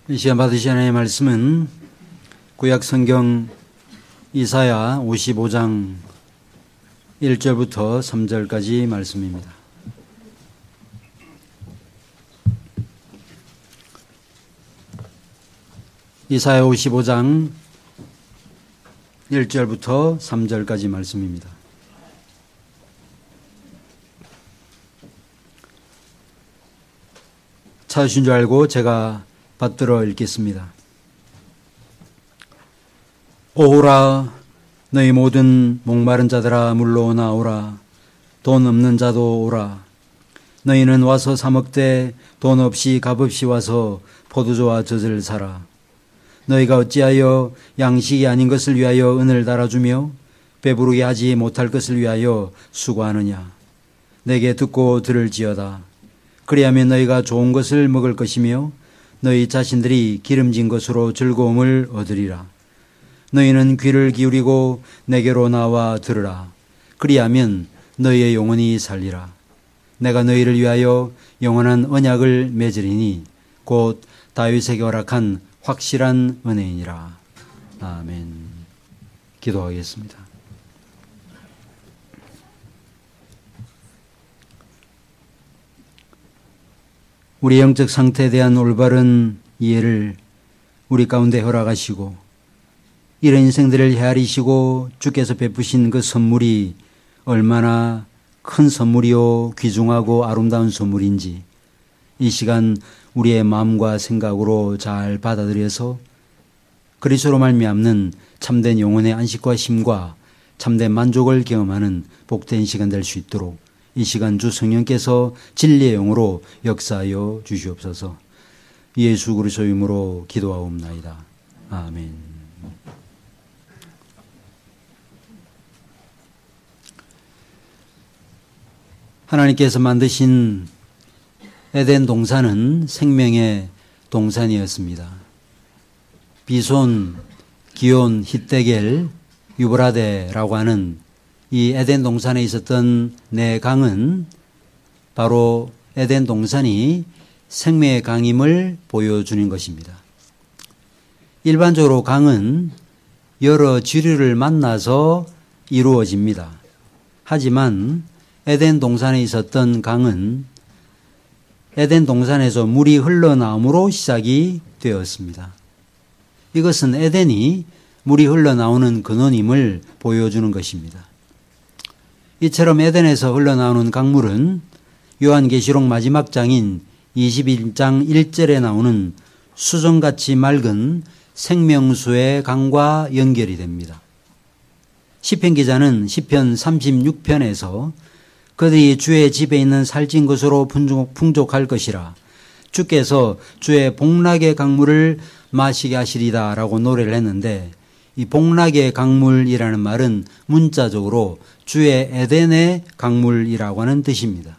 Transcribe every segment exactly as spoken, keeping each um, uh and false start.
이 시간 받으신 하나님의 말씀은 구약 성경 이사야 오십오 장 일 절부터 삼 절까지 말씀입니다. 이사야 오십오 장 일 절부터 삼 절까지 말씀입니다. 찾으신 줄 알고 제가 받들어 읽겠습니다. 오라 너희 모든 목마른 자들아 물로 나오라. 돈 없는 자도 오라. 너희는 와서 사 먹되 돈 없이 값없이 와서 포도주와 젖을 사라. 너희가 어찌하여 양식이 아닌 것을 위하여 은을 달아주며 배부르게 하지 못할 것을 위하여 수고하느냐. 내게 듣고 들을지어다. 그리하면 너희가 좋은 것을 먹을 것이며 너희 자신들이 기름진 것으로 즐거움을 얻으리라. 너희는 귀를 기울이고 내게로 나와 들으라. 그리하면 너희의 영혼이 살리라. 내가 너희를 위하여 영원한 언약을 맺으리니 곧 다윗에게 허락한 확실한 은혜이니라. 아멘. 기도하겠습니다. 우리 영적 상태에 대한 올바른 이해를 우리 가운데 허락하시고 이런 인생들을 헤아리시고 주께서 베푸신 그 선물이 얼마나 큰 선물이요 귀중하고 아름다운 선물인지 이 시간 우리의 마음과 생각으로 잘 받아들여서 그리스도로 말미암는 참된 영혼의 안식과 쉼과 참된 만족을 경험하는 복된 시간 될 수 있도록 이 시간 주 성령께서 진리의 영으로 역사하여 주시옵소서. 예수 그리스도의 이름으로 기도하옵나이다. 아멘. 하나님께서 만드신 에덴 동산은 생명의 동산이었습니다. 비손, 기온, hit데겔, 유브라데라고 하는 이 에덴 동산에 있었던 네 강은 바로 에덴 동산이 생명의 강임을 보여주는 것입니다. 일반적으로 강은 여러 지류를 만나서 이루어집니다. 하지만 에덴 동산에 있었던 강은 에덴 동산에서 물이 흘러나옴으로 시작이 되었습니다. 이것은 에덴이 물이 흘러나오는 근원임을 보여주는 것입니다. 이처럼 에덴에서 흘러나오는 강물은 요한계시록 마지막 장인 이십일 장 일 절에 나오는 수정같이 맑은 생명수의 강과 연결이 됩니다. 시편 기자는 시편 삼십육 편에서 그들이 주의 집에 있는 살찐 것으로 풍족할 것이라 주께서 주의 복락의 강물을 마시게 하시리다 라고 노래를 했는데 이 복락의 강물이라는 말은 문자적으로 주의 에덴의 강물이라고 하는 뜻입니다.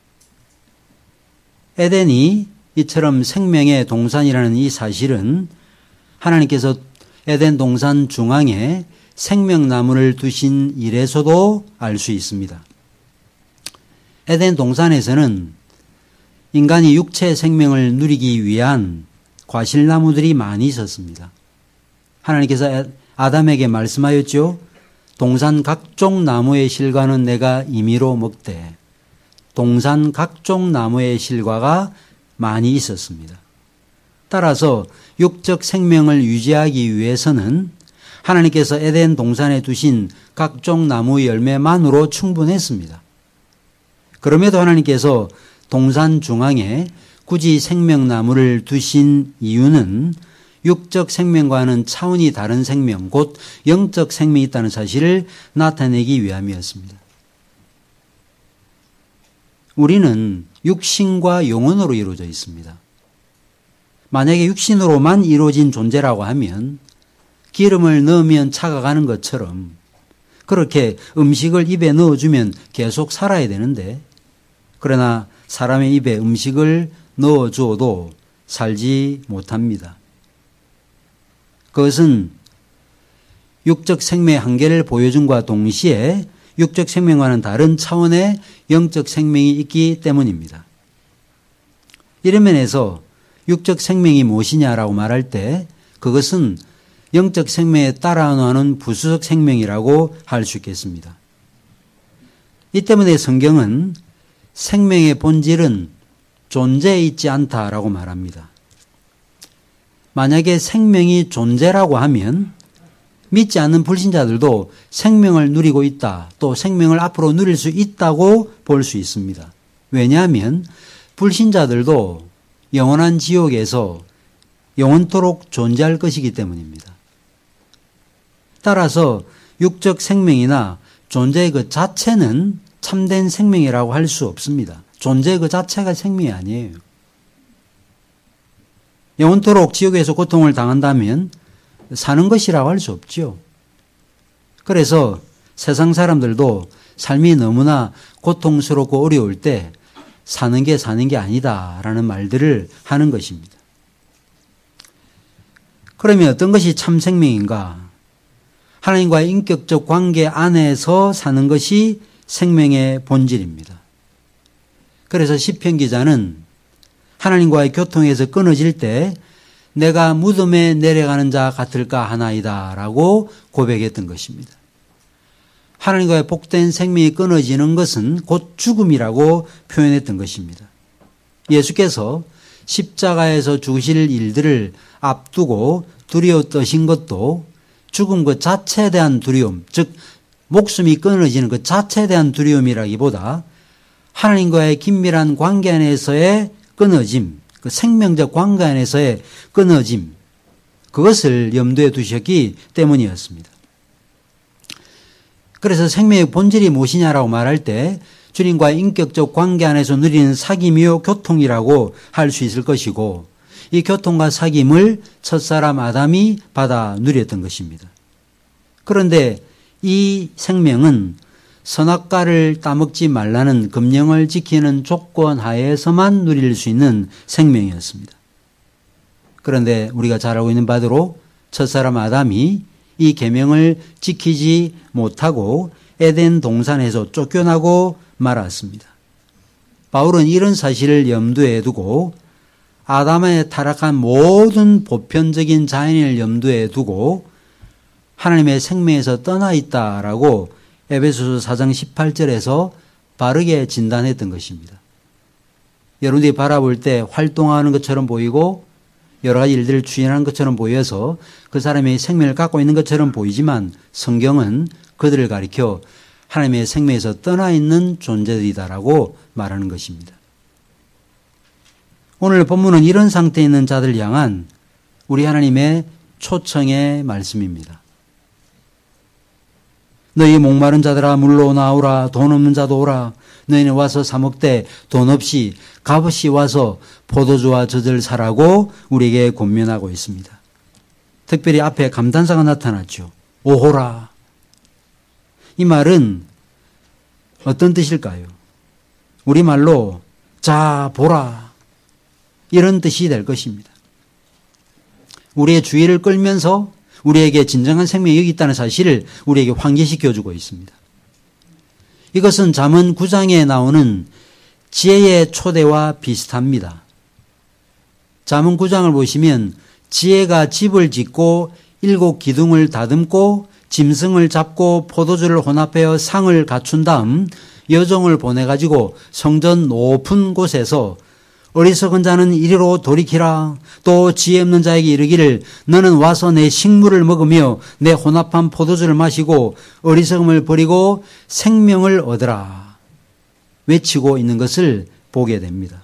에덴이 이처럼 생명의 동산이라는 이 사실은 하나님께서 에덴 동산 중앙에 생명나무를 두신 일에서도 알 수 있습니다. 에덴 동산에서는 인간이 육체 생명을 누리기 위한 과실나무들이 많이 있었습니다. 하나님께서 아담에게 말씀하였죠. 동산 각종 나무의 실과는 내가 임의로 먹되 동산 각종 나무의 실과가 많이 있었습니다. 따라서 육적 생명을 유지하기 위해서는 하나님께서 에덴 동산에 두신 각종 나무 열매만으로 충분했습니다. 그럼에도 하나님께서 동산 중앙에 굳이 생명나무를 두신 이유는 육적 생명과는 차원이 다른 생명, 곧 영적 생명이 있다는 사실을 나타내기 위함이었습니다. 우리는 육신과 영혼으로 이루어져 있습니다. 만약에 육신으로만 이루어진 존재라고 하면 기름을 넣으면 차가가는 것처럼 그렇게 음식을 입에 넣어주면 계속 살아야 되는데 그러나 사람의 입에 음식을 넣어주어도 살지 못합니다. 그것은 육적 생명의 한계를 보여줌과 동시에 육적 생명과는 다른 차원의 영적 생명이 있기 때문입니다. 이런 면에서 육적 생명이 무엇이냐라고 말할 때 그것은 영적 생명에 따라오는 부수적 생명이라고 할 수 있겠습니다. 이 때문에 성경은 생명의 본질은 존재에 있지 않다라고 말합니다. 만약에 생명이 존재라고 하면 믿지 않는 불신자들도 생명을 누리고 있다, 또 생명을 앞으로 누릴 수 있다고 볼 수 있습니다. 왜냐하면 불신자들도 영원한 지옥에서 영원토록 존재할 것이기 때문입니다. 따라서 육적 생명이나 존재의 그 자체는 참된 생명이라고 할 수 없습니다. 존재 그 자체가 생명이 아니에요. 영원토록 지옥에서 고통을 당한다면 사는 것이라고 할 수 없죠. 그래서 세상 사람들도 삶이 너무나 고통스럽고 어려울 때 사는 게 사는 게 아니다라는 말들을 하는 것입니다. 그러면 어떤 것이 참 생명인가? 하나님과의 인격적 관계 안에서 사는 것이 생명의 본질입니다. 그래서 시편 기자는 하나님과의 교통에서 끊어질 때 내가 무덤에 내려가는 자 같을까 하나이다 라고 고백했던 것입니다. 하나님과의 복된 생명이 끊어지는 것은 곧 죽음이라고 표현했던 것입니다. 예수께서 십자가에서 죽으실 일들을 앞두고 두려워 떠신 것도 죽음 그 자체에 대한 두려움, 즉 목숨이 끊어지는 그 자체에 대한 두려움이라기보다 하나님과의 긴밀한 관계 안에서의 끊어짐, 그 생명적 관계 안에서의 끊어짐, 그것을 염두에 두셨기 때문이었습니다. 그래서 생명의 본질이 무엇이냐라고 말할 때 주님과의 인격적 관계 안에서 누리는 사귐이요 교통이라고 할 수 있을 것이고, 이 교통과 사귐을 첫사람 아담이 받아 누렸던 것입니다. 그런데 이 생명은 선악과를 따먹지 말라는 금령을 지키는 조건 하에서만 누릴 수 있는 생명이었습니다. 그런데 우리가 잘 알고 있는 바대로 첫사람 아담이 이 계명을 지키지 못하고 에덴 동산에서 쫓겨나고 말았습니다. 바울은 이런 사실을 염두에 두고 아담의 타락한 모든 보편적인 자연을 염두에 두고 하나님의 생명에서 떠나 있다라고 에베소서 사 장 십팔 절에서 바르게 진단했던 것입니다. 여러분들이 바라볼 때 활동하는 것처럼 보이고 여러 가지 일들을 추진하는 것처럼 보여서 그 사람이 생명을 갖고 있는 것처럼 보이지만 성경은 그들을 가리켜 하나님의 생명에서 떠나 있는 존재들이다라고 말하는 것입니다. 오늘 본문은 이런 상태에 있는 자들을 향한 우리 하나님의 초청의 말씀입니다. 너희 목마른 자들아 물로 나오라. 돈 없는 자도 오라. 너희는 와서 사 먹되 돈 없이 값없이 와서 포도주와 젖을 사라고 우리에게 권면하고 있습니다. 특별히 앞에 감탄사가 나타났죠. 오호라. 이 말은 어떤 뜻일까요? 우리말로 자 보라 이런 뜻이 될 것입니다. 우리의 주의를 끌면서 우리에게 진정한 생명이 여기 있다는 사실을 우리에게 환기시켜주고 있습니다. 이것은 잠언 구 장에 나오는 지혜의 초대와 비슷합니다. 잠언 구 장을 보시면 지혜가 집을 짓고 일곱 기둥을 다듬고 짐승을 잡고 포도주를 혼합하여 상을 갖춘 다음 여종을 보내가지고 성전 높은 곳에서 어리석은 자는 이리로 돌이키라. 또 지혜 없는 자에게 이르기를 너는 와서 내 식물을 먹으며 내 혼합한 포도주를 마시고 어리석음을 버리고 생명을 얻으라. 외치고 있는 것을 보게 됩니다.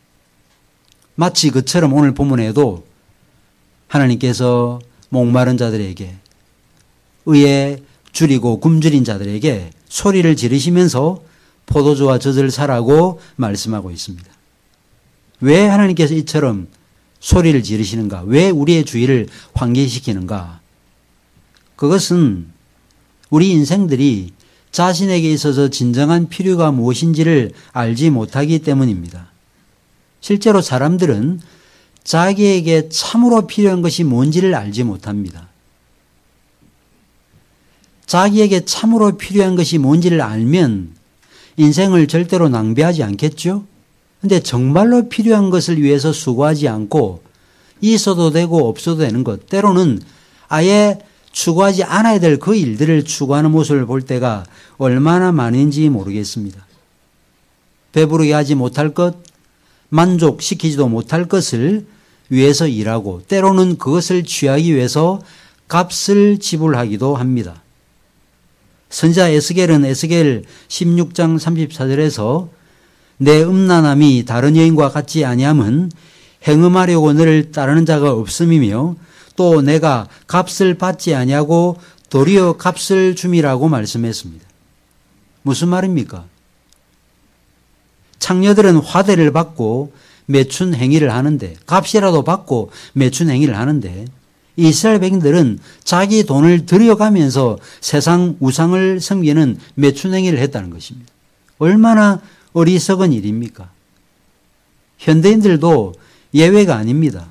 마치 그처럼 오늘 본문에도 하나님께서 목마른 자들에게 의에 줄이고 굶주린 자들에게 소리를 지르시면서 포도주와 젖을 사라고 말씀하고 있습니다. 왜 하나님께서 이처럼 소리를 지르시는가? 왜 우리의 주의를 환기시키는가? 그것은 우리 인생들이 자신에게 있어서 진정한 필요가 무엇인지를 알지 못하기 때문입니다. 실제로 사람들은 자기에게 참으로 필요한 것이 뭔지를 알지 못합니다. 자기에게 참으로 필요한 것이 뭔지를 알면 인생을 절대로 낭비하지 않겠죠? 근데 정말로 필요한 것을 위해서 수고하지 않고 있어도 되고 없어도 되는 것, 때로는 아예 추구하지 않아야 될 그 일들을 추구하는 모습을 볼 때가 얼마나 많은지 모르겠습니다. 배부르게 하지 못할 것, 만족시키지도 못할 것을 위해서 일하고 때로는 그것을 취하기 위해서 값을 지불하기도 합니다. 선지자 에스겔은 에스겔 십육 장 삼십사 절에서 내 음란함이 다른 여인과 같지 아니함은 행음하려고 너를 따르는 자가 없음이며 또 내가 값을 받지 아니하고 도리어 값을 줌이라고 말씀했습니다. 무슨 말입니까? 창녀들은 화대를 받고 매춘 행위를 하는데, 값이라도 받고 매춘 행위를 하는데, 이스라엘 백성들은 자기 돈을 들여가면서 세상 우상을 섬기는 매춘 행위를 했다는 것입니다. 얼마나 어리석은 일입니까? 현대인들도 예외가 아닙니다.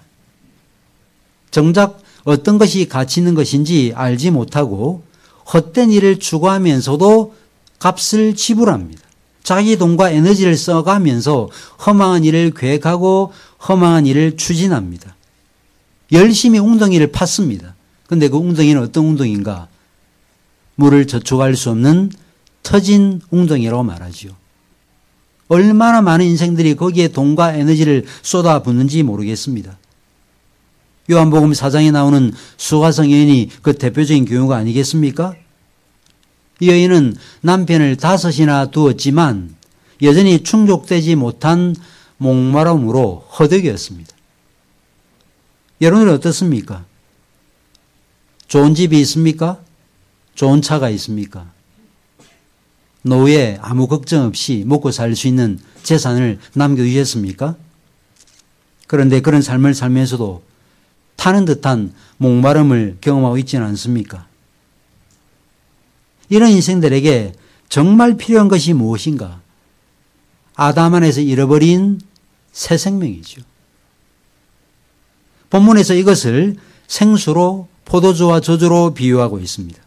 정작 어떤 것이 가치 있는 것인지 알지 못하고 헛된 일을 추구하면서도 값을 지불합니다. 자기 돈과 에너지를 써가면서 허망한 일을 계획하고 허망한 일을 추진합니다. 열심히 웅덩이를 팠습니다. 그런데 그 웅덩이는 어떤 웅덩이인가? 물을 저축할 수 없는 터진 웅덩이라고 말하죠. 얼마나 많은 인생들이 거기에 돈과 에너지를 쏟아붓는지 모르겠습니다. 요한복음 사 장에 나오는 수가성 여인이 그 대표적인 경우가 아니겠습니까? 이 여인은 남편을 다섯이나 두었지만 여전히 충족되지 못한 목마름으로 허덕이었습니다. 여러분은 어떻습니까? 좋은 집이 있습니까? 좋은 차가 있습니까? 노후에 아무 걱정 없이 먹고 살 수 있는 재산을 남겨주셨습니까? 그런데 그런 삶을 살면서도 타는 듯한 목마름을 경험하고 있지는 않습니까? 이런 인생들에게 정말 필요한 것이 무엇인가? 아담 안에서 잃어버린 새 생명이죠. 본문에서 이것을 생수로 포도주와 저주로 비유하고 있습니다.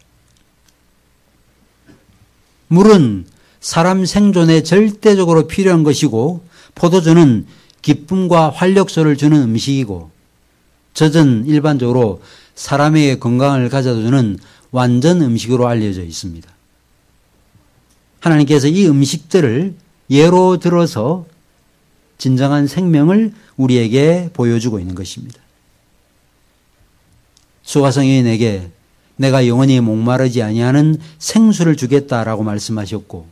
물은 사람 생존에 절대적으로 필요한 것이고 포도주는 기쁨과 활력소를 주는 음식이고 젖은 일반적으로 사람의 건강을 가져다주는 완전 음식으로 알려져 있습니다. 하나님께서 이 음식들을 예로 들어서 진정한 생명을 우리에게 보여주고 있는 것입니다. 수가성 여인에게 내가 영원히 목마르지 아니하는 생수를 주겠다라고 말씀하셨고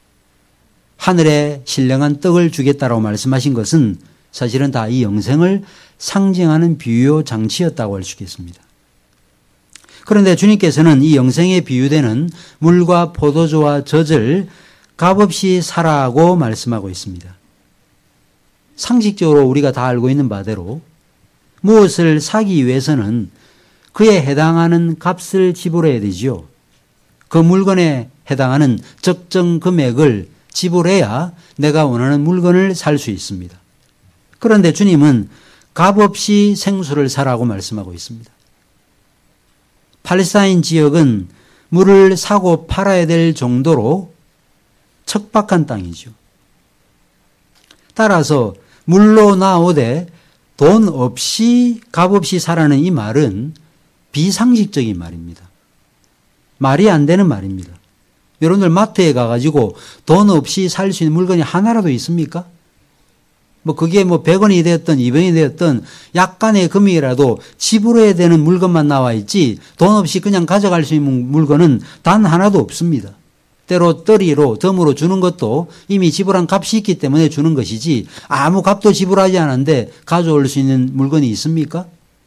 하늘에 신령한 떡을 주겠다라고 말씀하신 것은 사실은 다 이 영생을 상징하는 비유 장치였다고 할 수 있겠습니다. 그런데 주님께서는 이 영생에 비유되는 물과 포도주와 젖을 값없이 사라고 말씀하고 있습니다. 상식적으로 우리가 다 알고 있는 바대로 무엇을 사기 위해서는 그에 해당하는 값을 지불해야 되지요. 그 물건에 해당하는 적정 금액을 지불해야 내가 원하는 물건을 살 수 있습니다. 그런데 주님은 값없이 생수를 사라고 말씀하고 있습니다. 팔레스타인 지역은 물을 사고 팔아야 될 정도로 척박한 땅이죠. 따라서 물로 나오되 돈 없이 값없이 사라는 이 말은 비상식적인 말입니다. 말이 안 되는 말입니다. 여러분들 마트에 가가지고 돈 없이 살 수 있는 물건이 하나라도 있습니까? 뭐 그게 뭐 백 원이 되었든 이백 원이 되었든 약간의 금액이라도 지불해야 되는 물건만 나와 있지 돈 없이 그냥 가져갈 수 있는 물건은 단 하나도 없습니다. 때로 떨이로 덤으로 주는 것도 이미 지불한 값이 있기 때문에 주는 것이지 아무 값도 지불하지 않았는데 가져올 수 있는 물건이 있습니까?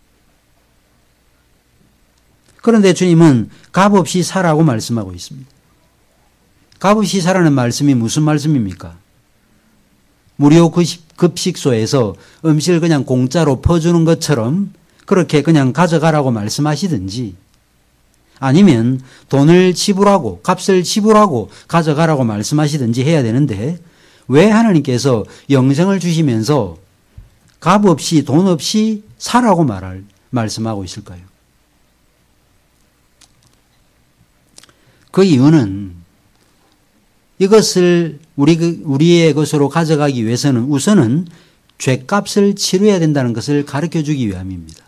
그런데 주님은 값없이 사라고 말씀하고 있습니다. 값없이 사라는 말씀이 무슨 말씀입니까? 무료 급식소에서 음식을 그냥 공짜로 퍼주는 것처럼 그렇게 그냥 가져가라고 말씀하시든지 아니면 돈을 지불하고 값을 지불하고 가져가라고 말씀하시든지 해야 되는데 왜 하나님께서 영생을 주시면서 값 없이 돈 없이 사라고 말할, 말씀하고 있을까요? 그 이유는 이것을 우리, 우리의 것으로 가져가기 위해서는 우선은 죄값을 치러야 된다는 것을 가르쳐 주기 위함입니다.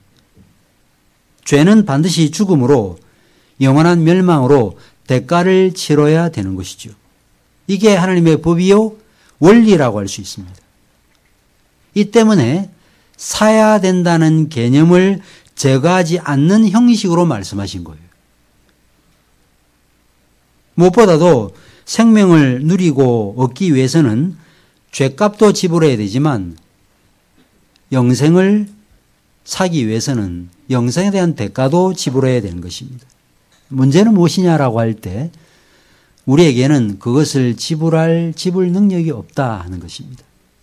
죄는 반드시 죽음으로 영원한 멸망으로 대가를 치러야 되는 것이죠. 이게 하나님의 법이요 원리라고 할 수 있습니다. 이 때문에 사야 된다는 개념을 제거하지 않는 형식으로 말씀하신 거예요. 무엇보다도 생명을 누리고 얻기 위해서는 죄값도 지불해야 되지만 영생을 사기 위해서는 영생에 대한 대가도 지불해야 되는 것입니다. 문제는 무엇이냐라고 할 때 우리에게는 그것을 지불할 지불 능력이 없다 하는 것입니다.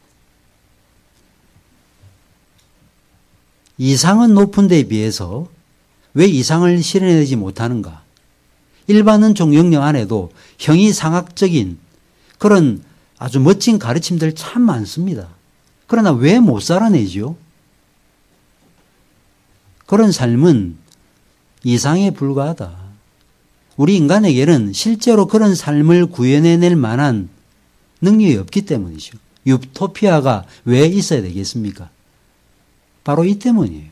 이상은 높은 데에 비해서 왜 이상을 실현하지 못하는가? 일반은 종영령 안에도 형이상학적인 그런 아주 멋진 가르침들 참 많습니다. 그러나 왜 못 살아내죠? 그런 삶은 이상에 불과하다. 우리 인간에게는 실제로 그런 삶을 구현해낼 만한 능력이 없기 때문이죠. 유토피아가 왜 있어야 되겠습니까? 바로 이 때문이에요.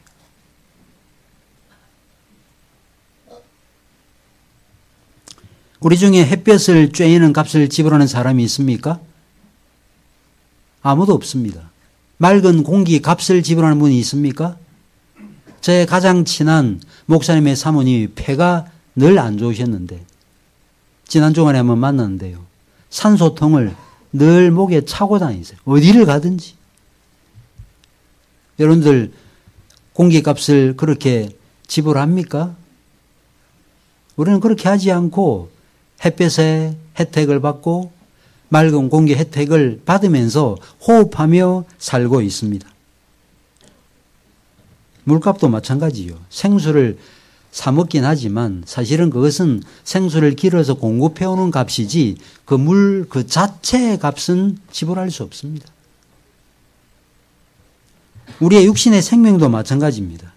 우리 중에 햇볕을 쬐이는 값을 지불하는 사람이 있습니까? 아무도 없습니다. 맑은 공기 값을 지불하는 분이 있습니까? 제 가장 친한 목사님의 사모님이 폐가 늘 안 좋으셨는데 지난 주간에 한번 만났는데요. 산소통을 늘 목에 차고 다니세요. 어디를 가든지. 여러분들 공기값을 그렇게 지불합니까? 우리는 그렇게 하지 않고 햇볕의 혜택을 받고 맑은 공기 혜택을 받으면서 호흡하며 살고 있습니다. 물값도 마찬가지요. 생수를 사 먹긴 하지만 사실은 그것은 생수를 길어서 공급해오는 값이지 그 물 그 자체의 값은 지불할 수 없습니다. 우리의 육신의 생명도 마찬가지입니다.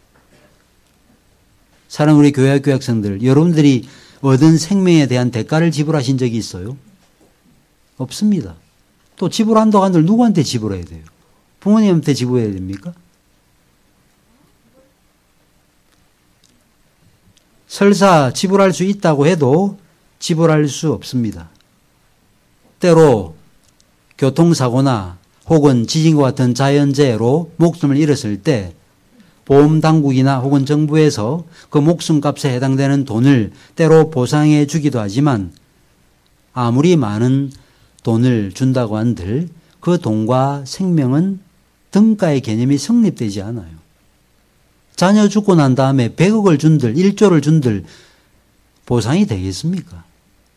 사랑하는 우리 교회학교 학생들, 여러분들이 얻은 생명에 대한 대가를 지불하신 적이 있어요? 없습니다. 또 지불한다고 한들 누구한테 지불해야 돼요? 부모님한테 지불해야 됩니까? 설사 지불할 수 있다고 해도 지불할 수 없습니다. 때로 교통사고나 혹은 지진과 같은 자연재해로 목숨을 잃었을 때 보험당국이나 혹은 정부에서 그 목숨값에 해당되는 돈을 때로 보상해 주기도 하지만 아무리 많은 돈을 준다고 한들 그 돈과 생명은 등가의 개념이 성립되지 않아요. 자녀 죽고 난 다음에 백억을 준들, 일조를 준들 보상이 되겠습니까?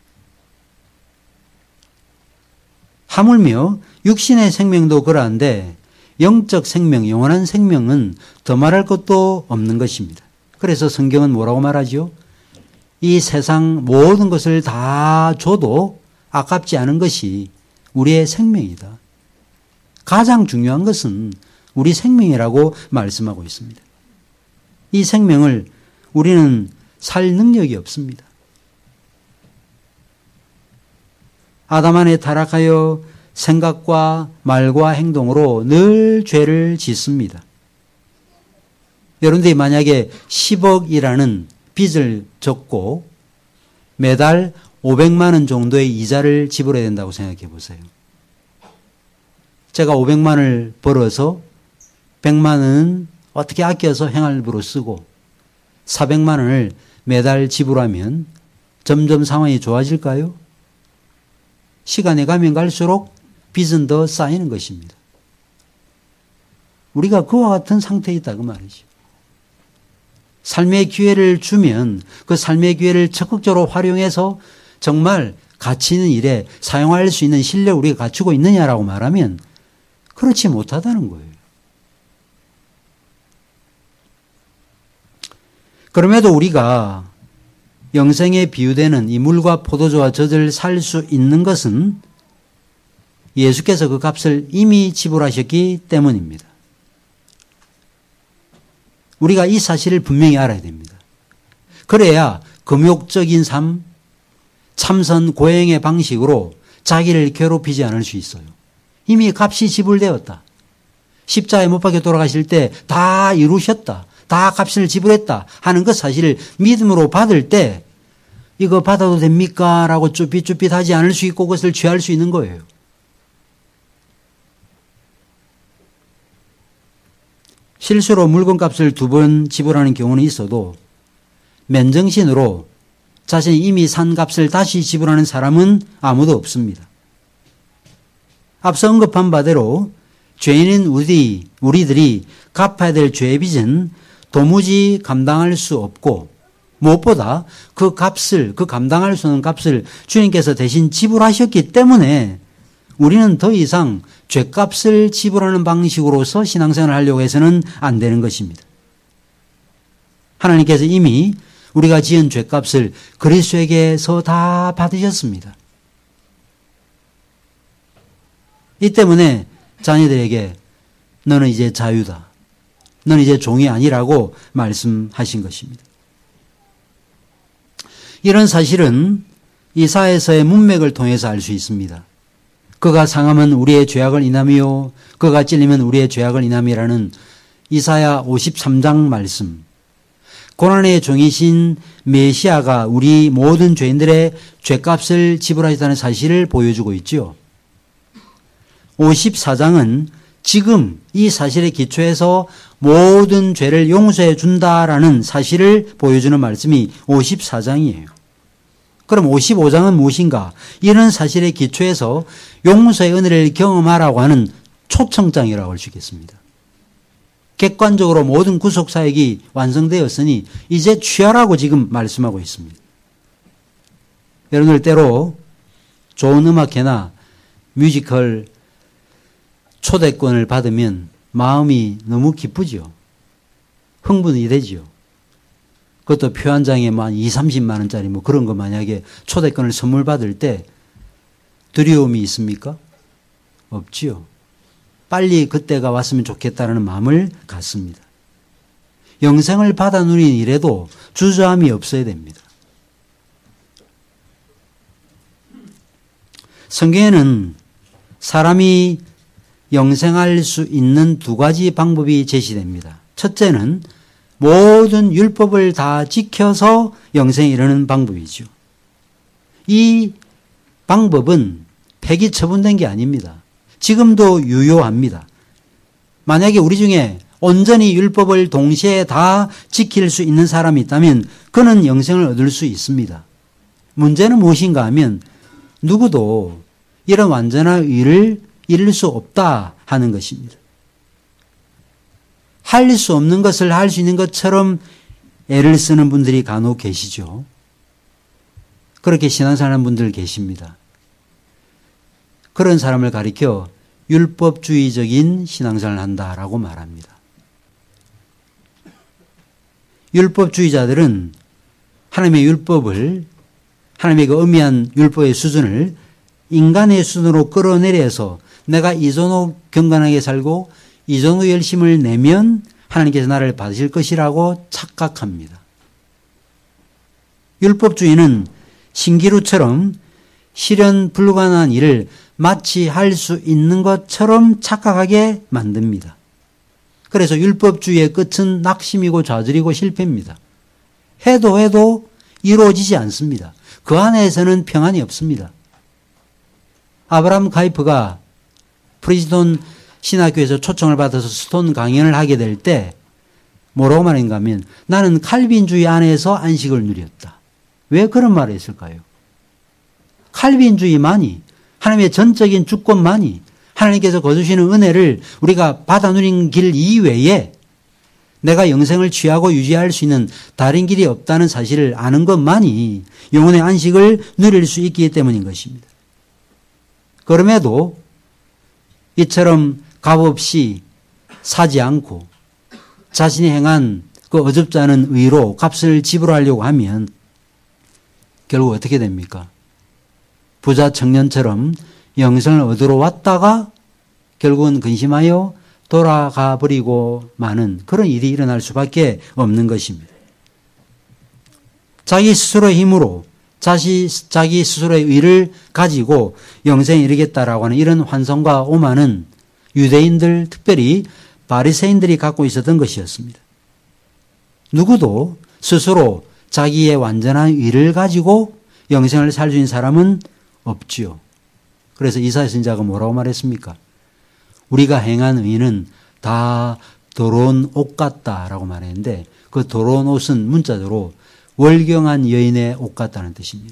하물며 육신의 생명도 그러한데 영적 생명, 영원한 생명은 더 말할 것도 없는 것입니다. 그래서 성경은 뭐라고 말하죠? 이 세상 모든 것을 다 줘도 아깝지 않은 것이 우리의 생명이다. 가장 중요한 것은 우리 생명이라고 말씀하고 있습니다. 이 생명을 우리는 살 능력이 없습니다. 아담 안에 타락하여 생각과 말과 행동으로 늘 죄를 짓습니다. 여러분들이 만약에 십억이라는 빚을 졌고 매달 오백만 원 정도의 이자를 지불해야 된다고 생각해 보세요. 제가 오백만 원을 벌어서 백만 원은 어떻게 아껴서 생활비로 쓰고 사백만 원을 매달 지불하면 점점 상황이 좋아질까요? 시간이 가면 갈수록 빚은 더 쌓이는 것입니다. 우리가 그와 같은 상태에 있다 그 말이죠. 삶의 기회를 주면 그 삶의 기회를 적극적으로 활용해서 정말 가치 있는 일에 사용할 수 있는 실력을 우리가 갖추고 있느냐라고 말하면 그렇지 못하다는 거예요. 그럼에도 우리가 영생에 비유되는 이 물과 포도주와 젖을 살 수 있는 것은 예수께서 그 값을 이미 지불하셨기 때문입니다. 우리가 이 사실을 분명히 알아야 됩니다. 그래야 금욕적인 삶, 참선 고행의 방식으로 자기를 괴롭히지 않을 수 있어요. 이미 값이 지불되었다. 십자가에 못 박혀 돌아가실 때 다 이루셨다. 다 값을 지불했다 하는 그 사실을 믿음으로 받을 때 이거 받아도 됩니까? 라고 쭈삣쭈삣하지 않을 수 있고 그것을 취할 수 있는 거예요. 실수로 물건값을 두 번 지불하는 경우는 있어도 맨정신으로 자신이 이미 산 값을 다시 지불하는 사람은 아무도 없습니다. 앞서 언급한 바대로 죄인인 우리, 우리들이 갚아야 될 죄의 빚은 도무지 감당할 수 없고 무엇보다 그 값을, 그 감당할 수 없는 값을 주님께서 대신 지불하셨기 때문에 우리는 더 이상 죄값을 지불하는 방식으로서 신앙생활을 하려고 해서는 안 되는 것입니다. 하나님께서 이미 우리가 지은 죄값을 그리스도에게서 다 받으셨습니다. 이 때문에 자녀들에게 너는 이제 자유다. 너는 이제 종이 아니라고 말씀하신 것입니다. 이런 사실은 이사야서의 문맥을 통해서 알 수 있습니다. 그가 상함은 우리의 죄악을 인함이요 그가 찔리면 우리의 죄악을 인함이라는 이사야 오십삼 장 말씀. 고난의 종이신 메시아가 우리 모든 죄인들의 죄값을 지불하셨다는 사실을 보여주고 있죠. 오십사 장은 지금 이 사실에 기초해서 모든 죄를 용서해 준다라는 사실을 보여주는 말씀이 오십사 장이에요. 그럼 오십오 장은 무엇인가? 이런 사실에 기초해서 용서의 은혜를 경험하라고 하는 초청장이라고 할 수 있겠습니다. 객관적으로 모든 구속사역이 완성되었으니 이제 취하라고 지금 말씀하고 있습니다. 여러분들 때로 좋은 음악회나 뮤지컬 초대권을 받으면 마음이 너무 기쁘죠. 흥분이 되죠. 그것도 표 한 장에 만 이삼십만 원짜리 뭐 그런 거 만약에 초대권을 선물 받을 때 두려움이 있습니까? 없지요. 빨리 그때가 왔으면 좋겠다는 마음을 갖습니다. 영생을 받아 누린 일에도 주저함이 없어야 됩니다. 성경에는 사람이 영생할 수 있는 두 가지 방법이 제시됩니다. 첫째는 모든 율법을 다 지켜서 영생에 이르는 방법이죠. 이 방법은 폐기 처분된 게 아닙니다. 지금도 유효합니다. 만약에 우리 중에 온전히 율법을 동시에 다 지킬 수 있는 사람이 있다면 그는 영생을 얻을 수 있습니다. 문제는 무엇인가 하면 누구도 이런 완전한 의를 이룰 수 없다 하는 것입니다. 할 수 없는 것을 할 수 있는 것처럼 애를 쓰는 분들이 간혹 계시죠. 그렇게 신앙생활하는 분들 계십니다. 그런 사람을 가리켜 율법주의적인 신앙생활을 한다라고 말합니다. 율법주의자들은 하나님의 율법을, 하나님의 그 엄미한 율법의 수준을 인간의 수준으로 끌어내려서 내가 이 정도 경건하게 살고 이 정도 열심을 내면 하나님께서 나를 받으실 것이라고 착각합니다. 율법주의는 신기루처럼 실현 불가능한 일을 마치 할 수 있는 것처럼 착각하게 만듭니다. 그래서 율법주의의 끝은 낙심이고 좌절이고 실패입니다. 해도 해도 이루어지지 않습니다. 그 안에서는 평안이 없습니다. 아브라함 카이프가 프리스톤 신학교에서 초청을 받아서 스톤 강연을 하게 될 때 뭐라고 말했는가 하면 나는 칼빈주의 안에서 안식을 누렸다. 왜 그런 말을 했을까요? 칼빈주의만이 하나님의 전적인 주권만이 하나님께서 거두시는 은혜를 우리가 받아 누린 길 이외에 내가 영생을 취하고 유지할 수 있는 다른 길이 없다는 사실을 아는 것만이 영혼의 안식을 누릴 수 있기 때문인 것입니다. 그럼에도 이처럼 값없이 사지 않고 자신이 행한 그 어줍지 않은 의로 값을 지불하려고 하면 결국 어떻게 됩니까? 부자 청년처럼 영생을 얻으러 왔다가 결국은 근심하여 돌아가 버리고 마는 그런 일이 일어날 수밖에 없는 것입니다. 자기 스스로의 힘으로 자시, 자기 스스로의 의를 가지고 영생에 이르겠다라고 하는 이런 환상과 오만은 유대인들, 특별히 바리새인들이 갖고 있었던 것이었습니다. 누구도 스스로 자기의 완전한 의를 가지고 영생을 살 수 있는 사람은 없지요. 그래서 이사야 선지자가 뭐라고 말했습니까? 우리가 행한 의는 다 더러운 옷 같다라고 말했는데 그 더러운 옷은 문자적으로 월경한 여인의 옷 같다는 뜻입니다.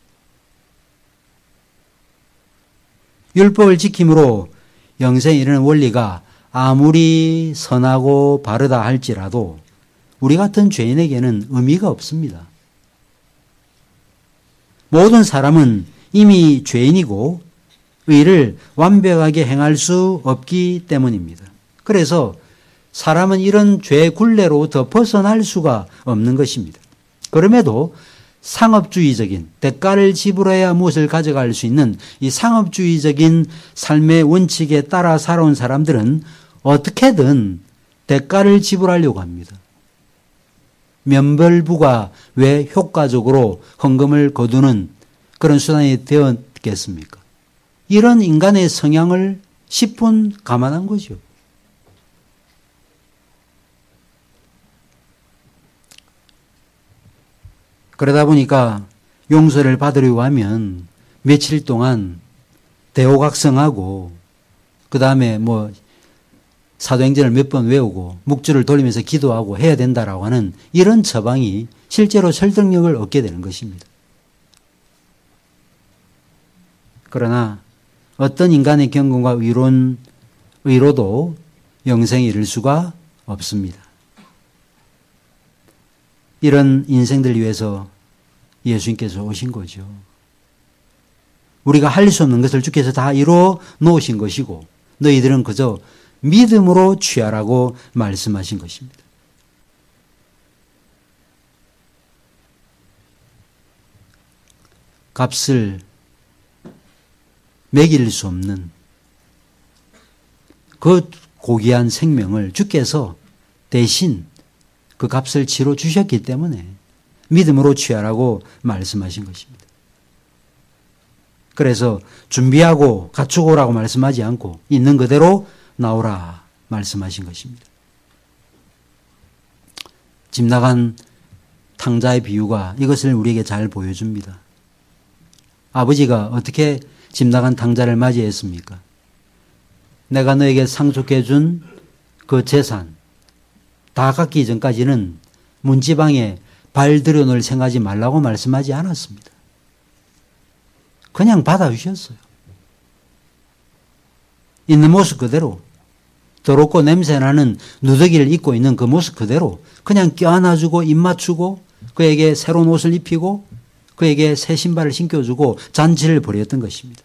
율법을 지킴으로 영생에 이르는 원리가 아무리 선하고 바르다 할지라도 우리 같은 죄인에게는 의미가 없습니다. 모든 사람은 이미 죄인이고 의를 완벽하게 행할 수 없기 때문입니다. 그래서 사람은 이런 죄의 굴레로부터 벗어날 수가 없는 것입니다. 그럼에도 상업주의적인 대가를 지불해야 무엇을 가져갈 수 있는 이 상업주의적인 삶의 원칙에 따라 살아온 사람들은 어떻게든 대가를 지불하려고 합니다. 면벌부가 왜 효과적으로 헌금을 거두는 그런 수단이 되었겠습니까? 이런 인간의 성향을 십 분 감안한 거죠. 그러다 보니까 용서를 받으려고 하면 며칠 동안 대호각성하고 그 다음에 뭐 사도행전을 몇 번 외우고 묵주를 돌리면서 기도하고 해야 된다라고 하는 이런 처방이 실제로 설득력을 얻게 되는 것입니다. 그러나 어떤 인간의 경건과 의론, 의로도 영생에 이를 수가 없습니다. 이런 인생들 위해서 예수님께서 오신 거죠. 우리가 할 수 없는 것을 주께서 다 이루어 놓으신 것이고 너희들은 그저 믿음으로 취하라고 말씀하신 것입니다. 값을 매길 수 없는 그 고귀한 생명을 주께서 대신 그 값을 치러 주셨기 때문에 믿음으로 취하라고 말씀하신 것입니다. 그래서 준비하고 갖추고 오라고 말씀하지 않고 있는 그대로 나오라 말씀하신 것입니다. 집 나간 탕자의 비유가 이것을 우리에게 잘 보여줍니다. 아버지가 어떻게 집 나간 탕자를 맞이했습니까? 내가 너에게 상속해 준 그 재산 다 갖기 전까지는 문지방에 발 들여놓을 생각하지 말라고 말씀하지 않았습니다. 그냥 받아주셨어요. 있는 모습 그대로 더럽고 냄새나는 누더기를 입고 있는 그 모습 그대로 그냥 껴안아주고 입 맞추고 그에게 새로운 옷을 입히고 그에게 새 신발을 신겨주고 잔치를 벌였던 것입니다.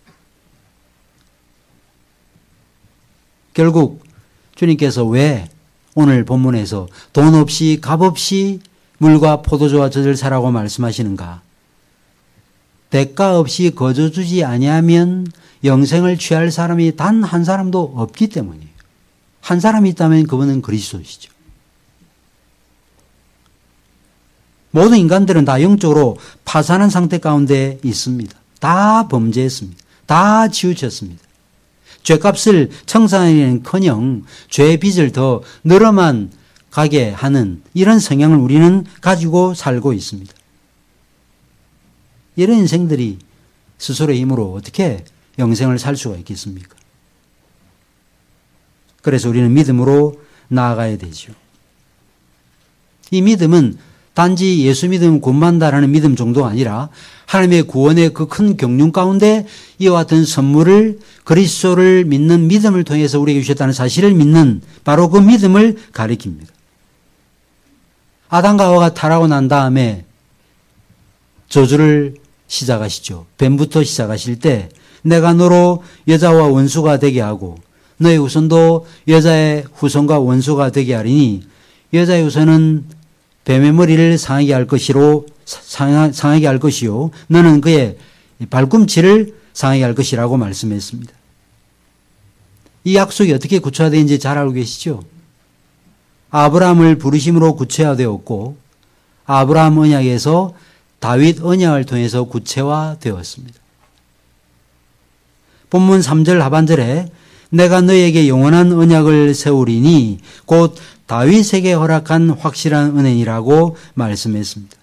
결국 주님께서 왜 오늘 본문에서 돈 없이 값 없이 물과 포도주와 젖을 사라고 말씀하시는가? 대가 없이 거저주지 아니하면 영생을 취할 사람이 단 한 사람도 없기 때문이에요. 한 사람이 있다면 그분은 그리스도시죠. 모든 인간들은 다 영적으로 파산한 상태 가운데 있습니다. 다 범죄했습니다. 다 치우쳤습니다. 죄값을 청산하기는커녕 죄의 빚을 더 늘어만 가게 하는 이런 성향을 우리는 가지고 살고 있습니다. 이런 인생들이 스스로의 힘으로 어떻게 영생을 살 수가 있겠습니까? 그래서 우리는 믿음으로 나아가야 되죠. 이 믿음은 단지 예수 믿음 군만다라는 믿음 정도가 아니라 하나님의 구원의 그 큰 경륜 가운데 이와 같은 선물을 그리스도를 믿는 믿음을 통해서 우리에게 주셨다는 사실을 믿는 바로 그 믿음을 가리킵니다. 아담과 하와가 타락하고 난 다음에 저주를 시작하시죠. 뱀부터 시작하실 때 내가 너로 여자와 원수가 되게 하고 너의 후손도 여자의 후손과 원수가 되게 하리니 여자의 후손은 뱀의 머리를 상하게 할 것이로 상하게 할 것이요 너는 그의 발꿈치를 상하게 할 것이라고 말씀했습니다. 이 약속이 어떻게 구체화되는지 잘 알고 계시죠? 아브라함을 부르심으로 구체화되었고 아브라함 언약에서 다윗 언약을 통해서 구체화되었습니다. 본문 삼 절 하반절에 내가 너에게 영원한 언약을 세우리니 곧 다윗에게 허락한 확실한 은혜니라고 말씀했습니다.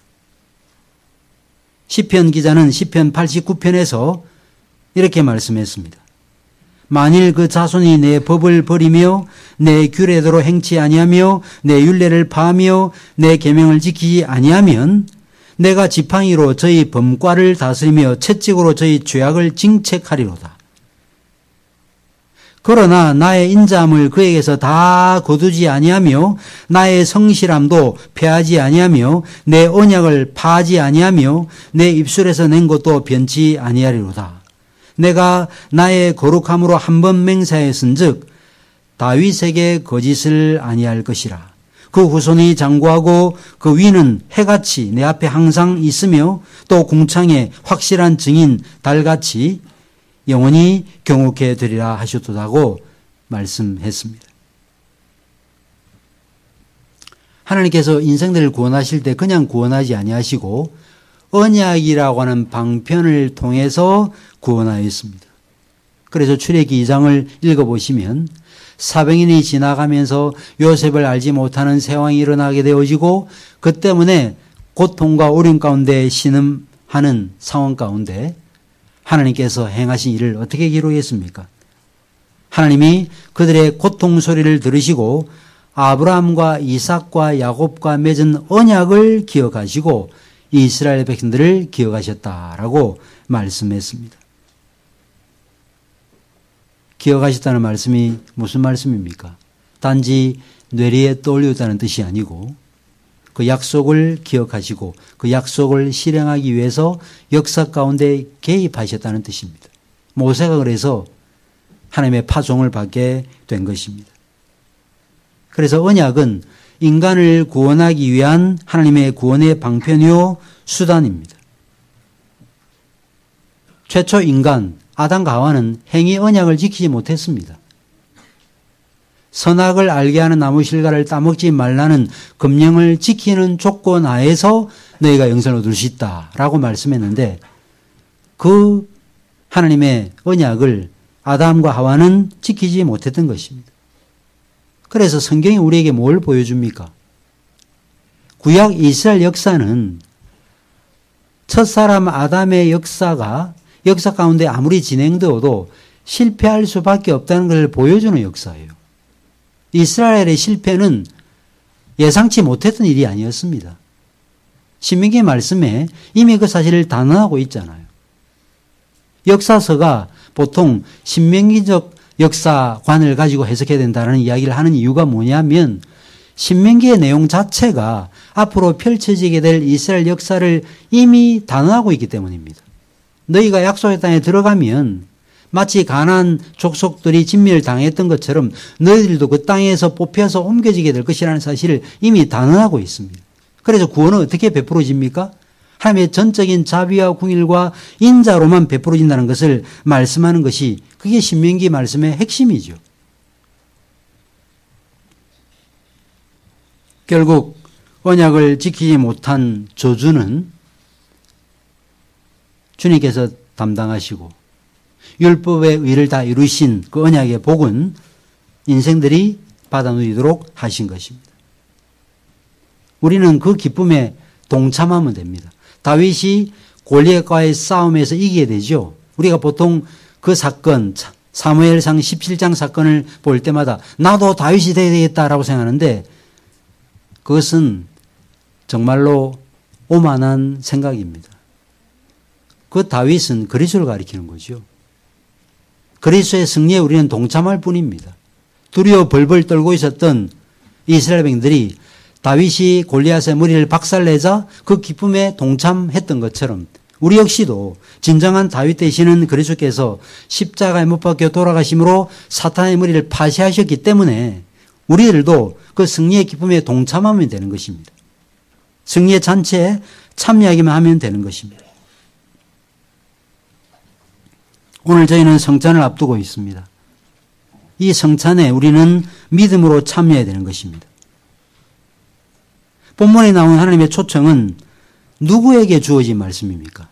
시편 기자는 시편 팔십구 편에서 이렇게 말씀했습니다. 만일 그 자손이 내 법을 버리며 내 규례대로 행치 아니하며 내 율례를 파하며 내 계명을 지키지 아니하면 내가 지팡이로 저희 범과를 다스리며 채찍으로 저희 죄악을 징책하리로다. 그러나 나의 인자함을 그에게서 다 거두지 아니하며 나의 성실함도 패하지 아니하며 내 언약을 파하지 아니하며 내 입술에서 낸 것도 변치 아니하리로다. 내가 나의 거룩함으로 한 번 맹세하였은즉 다윗에게 거짓을 아니할 것이라. 그 후손이 장구하고 그 위는 해같이 내 앞에 항상 있으며 또 궁창에 확실한 증인 달같이 영원히 경옥해 되리라 하셨도다고 말씀했습니다. 하나님께서 인생들을 구원하실 때 그냥 구원하지 아니하시고 언약이라고 하는 방편을 통해서 구원하였습니다. 그래서 출애기 이 장을 읽어보시면 사백 년이 지나가면서 요셉을 알지 못하는 세왕이 일어나게 되어지고 그 때문에 고통과 어려움 가운데 신음하는 상황 가운데 하나님께서 행하신 일을 어떻게 기록했습니까? 하나님이 그들의 고통 소리를 들으시고 아브라함과 이삭과 야곱과 맺은 언약을 기억하시고 이스라엘 백성들을 기억하셨다라고 말씀했습니다. 기억하셨다는 말씀이 무슨 말씀입니까? 단지 뇌리에 떠올렸다는 뜻이 아니고 그 약속을 기억하시고 그 약속을 실행하기 위해서 역사 가운데 개입하셨다는 뜻입니다. 모세가 그래서 하나님의 파종을 받게 된 것입니다. 그래서 언약은 인간을 구원하기 위한 하나님의 구원의 방편이요 수단입니다. 최초 인간 아담과 하와는 행위 언약을 지키지 못했습니다. 선악을 알게 하는 나무 실과를 따먹지 말라는 금령을 지키는 조건 하에서 너희가 영생을 얻을 수 있다라고 말씀했는데 그 하나님의 언약을 아담과 하와는 지키지 못했던 것입니다. 그래서 성경이 우리에게 뭘 보여줍니까? 구약 이스라엘 역사는 첫사람 아담의 역사가 역사 가운데 아무리 진행되어도 실패할 수밖에 없다는 것을 보여주는 역사예요. 이스라엘의 실패는 예상치 못했던 일이 아니었습니다. 신명기 말씀에 이미 그 사실을 단언하고 있잖아요. 역사서가 보통 신명기적 역사관을 가지고 해석해야 된다는 이야기를 하는 이유가 뭐냐면 신명기의 내용 자체가 앞으로 펼쳐지게 될 이스라엘 역사를 이미 단언하고 있기 때문입니다. 너희가 약속의 땅에 들어가면 마치 가나안 족속들이 진멸을 당했던 것처럼 너희들도 그 땅에서 뽑혀서 옮겨지게 될 것이라는 사실을 이미 단언하고 있습니다. 그래서 구원은 어떻게 베풀어집니까? 하나님의 전적인 자비와 궁일과 인자로만 베풀어진다는 것을 말씀하는 것이 그게 신명기 말씀의 핵심이죠. 결국 언약을 지키지 못한 저주는 주님께서 담당하시고 율법의 의를 다 이루신 그 언약의 복은 인생들이 받아 누리도록 하신 것입니다. 우리는 그 기쁨에 동참하면 됩니다. 다윗이 골리앗과의 싸움에서 이기게 되죠. 우리가 보통 그 사건, 사무엘상 십칠 장 사건을 볼 때마다 나도 다윗이 되어야 되겠다라고 생각하는데 그것은 정말로 오만한 생각입니다. 그 다윗은 그리스도를 가리키는 거죠. 그리스도의 승리에 우리는 동참할 뿐입니다. 두려워 벌벌 떨고 있었던 이스라엘 백성들이 다윗이 골리앗의 머리를 박살내자 그 기쁨에 동참했던 것처럼 우리 역시도 진정한 다윗 되시는 그리스도께서 십자가에 못 박혀 돌아가심으로 사탄의 머리를 파쇄하셨기 때문에 우리들도 그 승리의 기쁨에 동참하면 되는 것입니다. 승리의 잔치에 참여하기만 하면 되는 것입니다. 오늘 저희는 성찬을 앞두고 있습니다. 이 성찬에 우리는 믿음으로 참여해야 되는 것입니다. 본문에 나온 하나님의 초청은 누구에게 주어진 말씀입니까?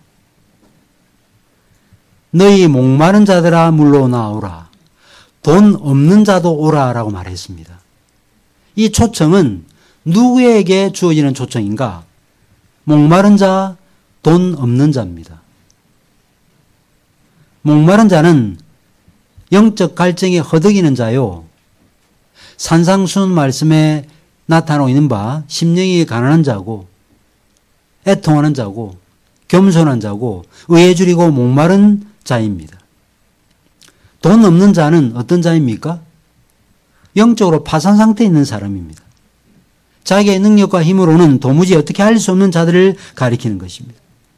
너희 목마른 자들아 물로 나오라. 돈 없는 자도 오라라고 말했습니다. 이 초청은 누구에게 주어지는 초청인가? 목마른 자, 돈 없는 자입니다. 목마른 자는 영적 갈증에 허덕이는 자요. 산상순 말씀에 나타나고 있는 바 심령이 가난한 자고 애통하는 자고 겸손한 자고 의에 줄이고 목마른 자입니다. 돈 없는 자는 어떤 자입니까? 영적으로 파산 상태에 있는 사람입니다. 자기의 능력과 힘으로는 도무지 어떻게 할 수 없는 자들을 가리키는 것입니다.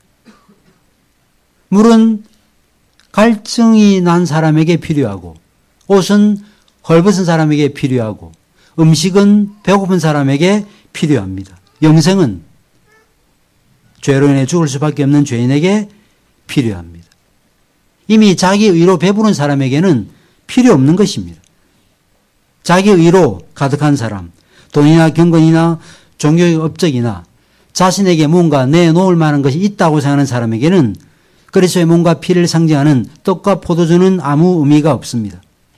물은 갈증이 난 사람에게 필요하고 옷은 헐벗은 사람에게 필요하고 음식은 배고픈 사람에게 필요합니다. 영생은 죄로 인해 죽을 수밖에 없는 죄인에게 필요합니다. 이미 자기 의로 배부른 사람에게는 필요 없는 것입니다. 자기 의로 가득한 사람, 돈이나 경건이나 종교의 업적이나 자신에게 뭔가 내놓을 만한 것이 있다고 생각하는 사람에게는 그리스도의 몸과 피를 상징하는 떡과 포도주는 아무 의미가 없습니다.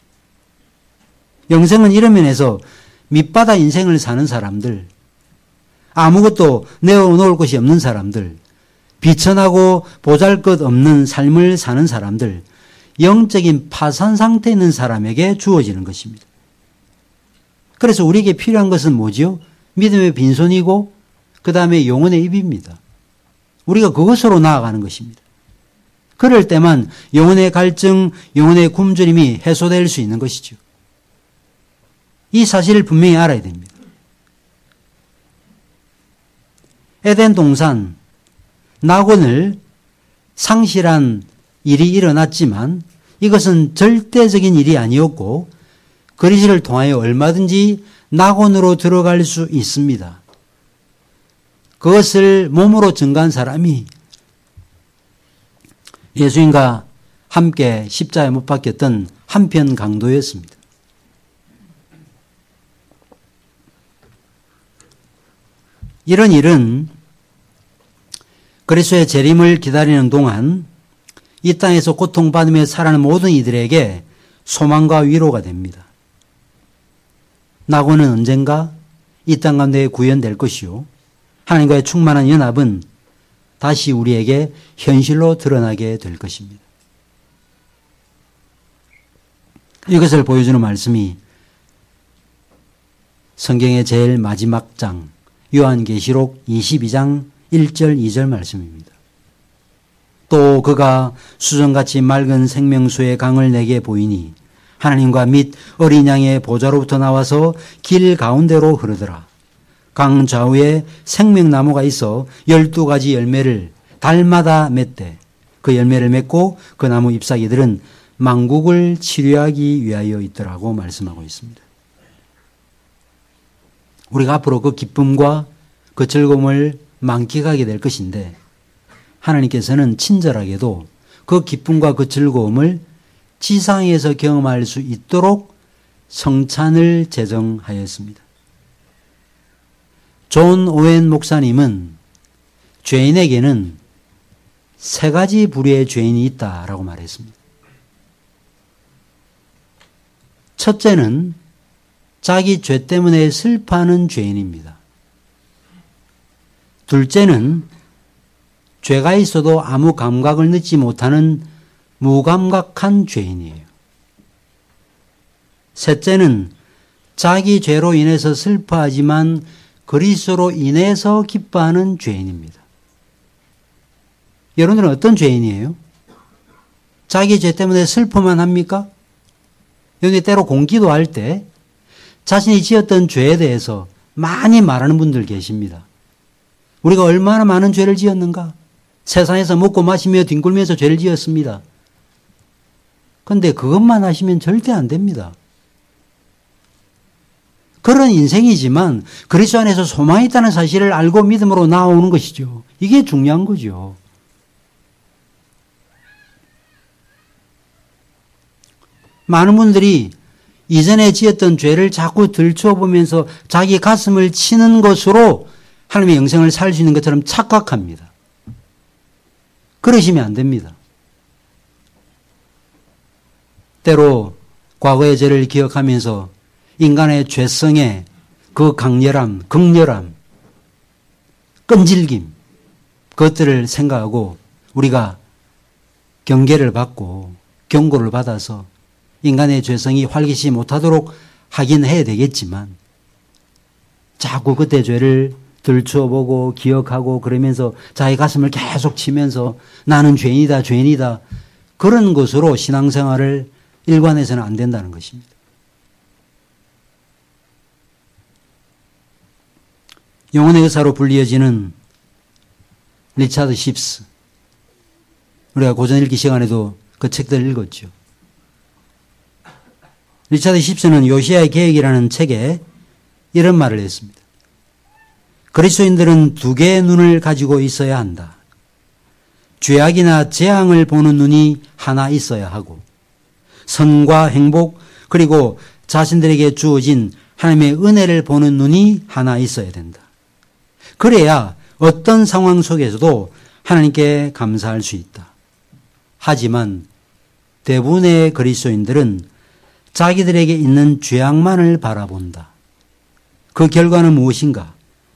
영생은 이런 면에서 밑바닥 인생을 사는 사람들, 아무것도 내어놓을 것이 없는 사람들, 비천하고 보잘것없는 삶을 사는 사람들, 영적인 파산 상태에 있는 사람에게 주어지는 것입니다. 그래서 우리에게 필요한 것은 뭐지요? 믿음의 빈손이고 그 다음에 영혼의 입입니다. 우리가 그것으로 나아가는 것입니다. 그럴 때만 영혼의 갈증, 영혼의 굶주림이 해소될 수 있는 것이죠. 이 사실을 분명히 알아야 됩니다. 에덴 동산, 낙원을 상실한 일이 일어났지만 이것은 절대적인 일이 아니었고 그리스도를 통하여 얼마든지 낙원으로 들어갈 수 있습니다. 그것을 몸으로 증거한 사람이 예수님과 함께 십자가에 못 박혔던 한편 강도였습니다. 이런 일은 그리스도의 재림을 기다리는 동안 이 땅에서 고통받으며 살아가는 모든 이들에게 소망과 위로가 됩니다. 낙원은 언젠가 이 땅 가운데 구현될 것이요. 하나님과의 충만한 연합은 다시 우리에게 현실로 드러나게 될 것입니다. 이것을 보여주는 말씀이 성경의 제일 마지막 장 요한계시록 이십이 장 일 절 이 절 말씀입니다. 또 그가 수정같이 맑은 생명수의 강을 내게 보이니 하나님과 및 어린 양의 보좌로부터 나와서 길 가운데로 흐르더라. 강 좌우에 생명나무가 있어 열두 가지 열매를 달마다 맺되 그 열매를 맺고 그 나무 잎사귀들은 만국을 치료하기 위하여 있더라고 말씀하고 있습니다. 우리가 앞으로 그 기쁨과 그 즐거움을 만끽하게 될 것인데 하나님께서는 친절하게도 그 기쁨과 그 즐거움을 지상에서 경험할 수 있도록 성찬을 제정하였습니다. 존 오웬 목사님은 죄인에게는 세 가지 부류의 죄인이 있다라고 말했습니다. 첫째는 자기 죄 때문에 슬퍼하는 죄인입니다. 둘째는 죄가 있어도 아무 감각을 느끼지 못하는 무감각한 죄인이에요. 셋째는 자기 죄로 인해서 슬퍼하지만 그리스도로 인해서 기뻐하는 죄인입니다. 여러분들은 어떤 죄인이에요? 자기 죄 때문에 슬퍼만 합니까? 여기 때로 공기도할 때 자신이 지었던 죄에 대해서 많이 말하는 분들 계십니다. 우리가 얼마나 많은 죄를 지었는가? 세상에서 먹고 마시며 뒹굴면서 죄를 지었습니다. 그런데 그것만 하시면 절대 안 됩니다. 그런 인생이지만 그리스도 안에서 소망이 있다는 사실을 알고 믿음으로 나오는 것이죠. 이게 중요한 거죠. 많은 분들이 이전에 지었던 죄를 자꾸 들춰보면서 자기 가슴을 치는 것으로 하나님의 영생을 살 수 있는 것처럼 착각합니다. 그러시면 안 됩니다. 때로 과거의 죄를 기억하면서 인간의 죄성의 그 강렬함, 극렬함, 끈질김, 그것들을 생각하고 우리가 경계를 받고 경고를 받아서 인간의 죄성이 활기치 못하도록 하긴 해야 되겠지만 자꾸 그때 죄를 들추어보고 기억하고 그러면서 자기 가슴을 계속 치면서 나는 죄인이다 죄인이다 그런 것으로 신앙생활을 일관해서는 안 된다는 것입니다. 영혼의 의사로 불리어지는 리차드 십스, 우리가 고전 읽기 시간에도 그 책들을 읽었죠. 리차드 십스는 요시야의 계획이라는 책에 이런 말을 했습니다. 그리스도인들은 두 개의 눈을 가지고 있어야 한다. 죄악이나 재앙을 보는 눈이 하나 있어야 하고 선과 행복 그리고 자신들에게 주어진 하나님의 은혜를 보는 눈이 하나 있어야 된다. 그래야 어떤 상황 속에서도 하나님께 감사할 수 있다. 하지만 대부분의 그리스도인들은 자기들에게 있는 죄악만을 바라본다. 그 결과는 무엇인가?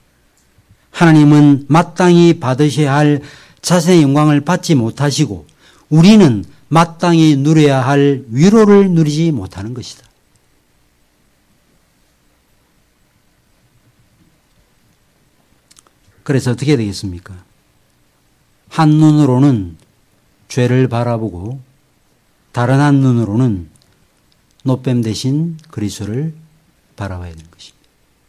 하나님은 마땅히 받으셔야 할 자신의 영광을 받지 못하시고 우리는 마땅히 누려야 할 위로를 누리지 못하는 것이다. 그래서 어떻게 되겠습니까? 한눈으로는 죄를 바라보고 다른 한눈으로는 노뱀 대신 그리스도를 바라봐야 되는 것입니다.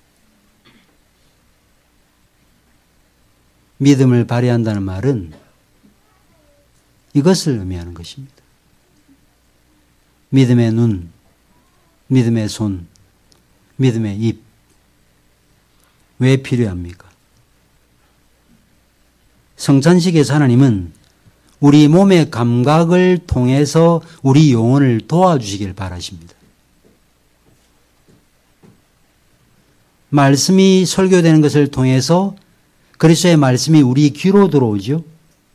믿음을 발휘한다는 말은 이것을 의미하는 것입니다. 믿음의 눈, 믿음의 손, 믿음의 입. 왜 필요합니까? 성찬식에서 하나님은 우리 몸의 감각을 통해서 우리 영혼을 도와주시길 바라십니다. 말씀이 설교되는 것을 통해서 그리스도의 말씀이 우리 귀로 들어오죠.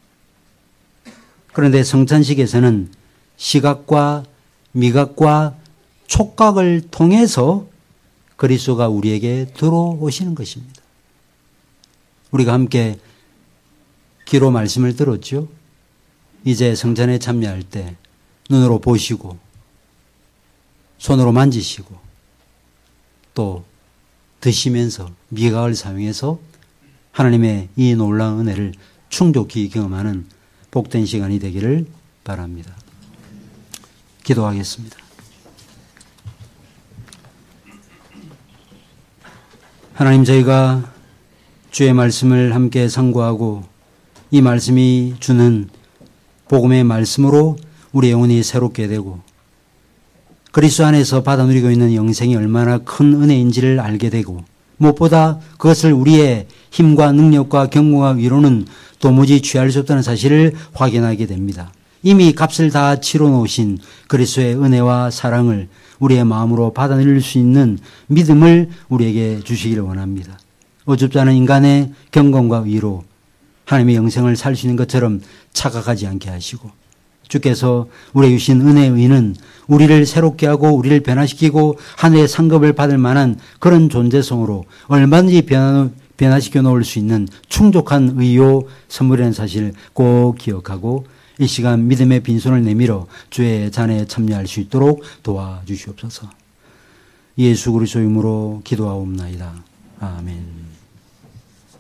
그런데 성찬식에서는 시각과 미각과 촉각을 통해서 그리스도가 우리에게 들어오시는 것입니다. 우리가 함께 귀로 말씀을 들었죠. 이제 성찬에 참여할 때 눈으로 보시고 손으로 만지시고 또 드시면서 미각을 사용해서 하나님의 이 놀라운 은혜를 충족히 경험하는 복된 시간이 되기를 바랍니다. 기도하겠습니다. 하나님, 저희가 주의 말씀을 함께 상고하고 이 말씀이 주는 복음의 말씀으로 우리 영혼이 새롭게 되고 그리스도 안에서 받아 누리고 있는 영생이 얼마나 큰 은혜인지를 알게 되고 무엇보다 그것을 우리의 힘과 능력과 경고와 위로는 도무지 취할 수 없다는 사실을 확인하게 됩니다. 이미 값을 다 치러 놓으신 그리스도의 은혜와 사랑을 우리의 마음으로 받아들일 수 있는 믿음을 우리에게 주시기를 원합니다. 어줍지 않은 인간의 경건과 위로 하나님의 영생을 살 수 있는 것처럼 착각하지 않게 하시고 주께서 우리에게 주신 은혜의 의는 우리를 새롭게 하고 우리를 변화시키고 하늘의 상급을 받을 만한 그런 존재성으로 얼마든지 변화, 변화시켜 놓을 수 있는 충족한 의요 선물이라는 사실을 꼭 기억하고 이 시간 믿음의 빈손을 내밀어 주의 잔에 참여할 수 있도록 도와주시옵소서. 예수 그리스도의 이름으로 기도하옵나이다. 아멘.